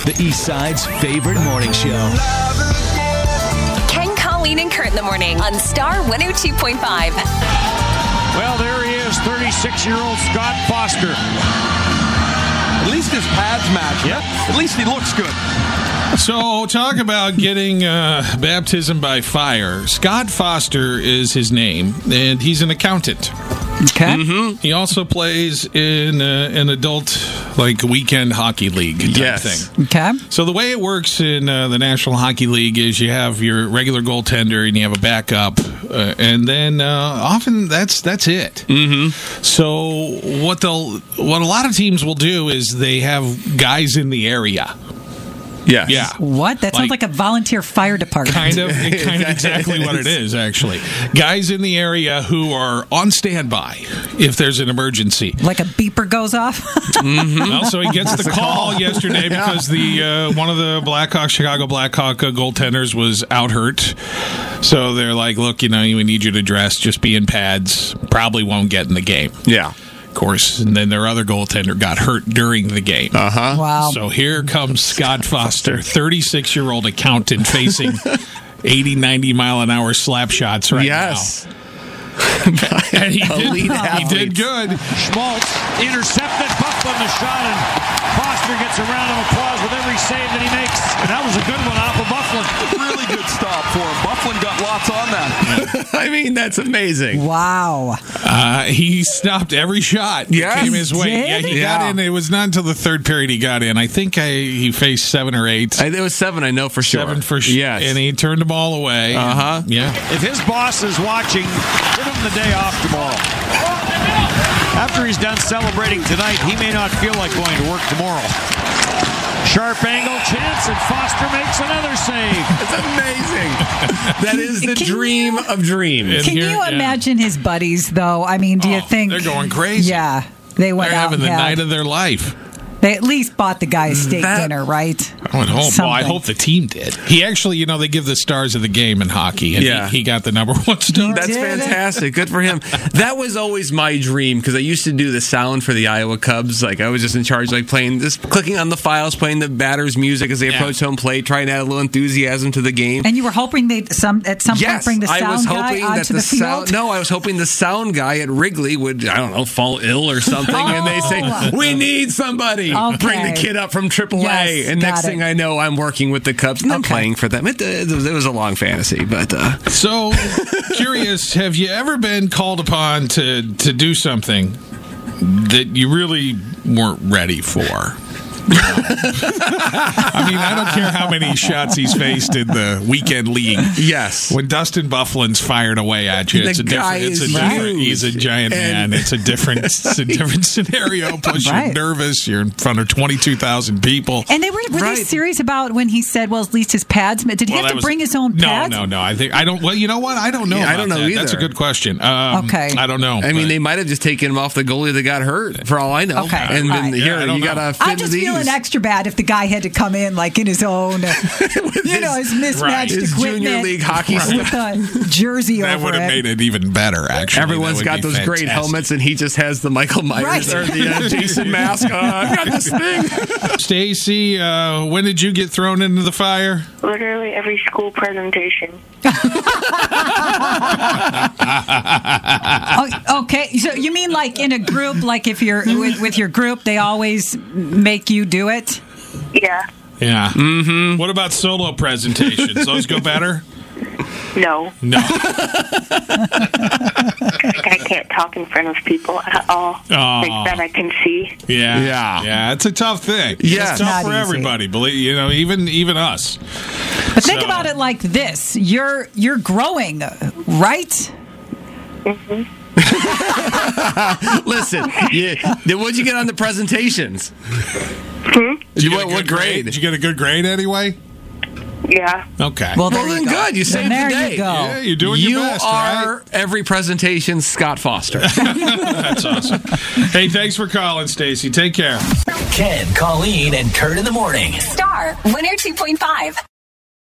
the East Side's favorite morning show. Ken, Colleen, and Kurt in the morning on Star 102.5. Well, there he is, 36-year-old Scott Foster. At least his pads match. Yep. At least he looks good. So, talk about getting baptism by fire. Scott Foster is his name, and he's an accountant. Okay. Mm-hmm. He also plays in an adult, weekend hockey league type thing. Okay. So the way it works in the National Hockey League is you have your regular goaltender and you have a backup, and then often that's it. Mm-hmm. So what a lot of teams will do is they have guys in the area. Yes. Yeah. What? That sounds like a volunteer fire department. Kind of exactly what it is, actually. Guys in the area who are on standby if there's an emergency. Like a beeper goes off? Mm-hmm. Well, so he gets the call yesterday because the one of the Chicago Blackhawk goaltenders was out hurt. So they're like, look, we need you to dress. Just be in pads. Probably won't get in the game. Yeah. Course, and then their other goaltender got hurt during the game. Uh-huh. Wow. So here comes Scott Foster, 36-year-old accountant facing 80, 90 mile an hour slap shots right now. And he did good. Schmaltz intercepted, Bufflin the shot, and Foster gets a round of applause with every save that he makes. And that was a good one off of Bufflin. Really good stop for him. Bufflin got lots on that. I mean, that's amazing. Wow. He stopped every shot that came his way. Did? Yeah, he got in. It was not until the third period he got in. I think he faced 7 or 8. It was 7, I know for sure. 7 for sure. Yes. And he turned the ball away. Uh-huh. Yeah. If his boss is watching, give him the day off tomorrow. After he's done celebrating tonight, he may not feel like going to work tomorrow. Sharp angle chance, and Foster makes another save. It's amazing. That is the dream of dreams. Can you imagine his buddies, though? I mean, do you think... They're going crazy. Yeah. They went They're out having and the night of their life. They at least bought the guy a steak dinner, right? I would hope. Something. Well, I hope the team did. He actually, they give the stars of the game in hockey, and he got the number 1 star. That's fantastic. Good for him. That was always my dream because I used to do the sound for the Iowa Cubs. I was just in charge, playing this, clicking on the files, playing the batters' music as they approach home plate, trying to add a little enthusiasm to the game. And you were hoping they'd at some point bring the sound guy onto the field? No, I was hoping the sound guy at Wrigley would, fall ill or something, and they say, we need somebody. Okay. Bring the kid up from AAA. Yes, and next thing I know, I'm working with the Cubs, and I'm playing for them. It was a long fantasy, but... So, curious, have you ever been called upon to do something that you really weren't ready for? I don't care how many shots he's faced in the weekend league. Yes. When Dustin Bufflin's fired away at you, he's a giant man. It's a different scenario. Plus, you're nervous. You're in front of 22,000 people. And were they serious about when he said, well, at least his pads? Did he have to bring his own pads? No. I don't. Well, you know what? I don't know. I don't know either. That's a good question. Okay. I don't know. They might have just taken him off the goalie that got hurt, for all I know. Okay. And then here, you got to fit I'm just feeling extra bad if the guy had to come in in his own, his mismatched his equipment, junior league hockey with a jersey over it. That would have made it even better, actually. Everyone's got those great helmets, and he just has the Michael Myers or the Jason mask. I've got this thing. Stacy, when did you get thrown into the fire? Literally every school presentation. Okay, so you mean in a group, if you're with your group, they always make you do it? Yeah. Yeah. Mm-hmm. What about solo presentations? Those go better? No. I can't talk in front of people at all. That I can see. Yeah. It's a tough thing. Yeah. It's tough for everybody. Believe even us. But think about it like this: you're growing, right? Mm-hmm. Listen, what'd you get on the presentations? What grade? Did you get a good grade anyway? Yeah. Okay. Well, there then you go. Good. You saved the day. You go. Yeah, you're doing your best, are every presentation Scott Foster. That's awesome. Hey, thanks for calling, Stacy. Take care. Ken, Colleen, and Kurt in the morning. Star 102.5.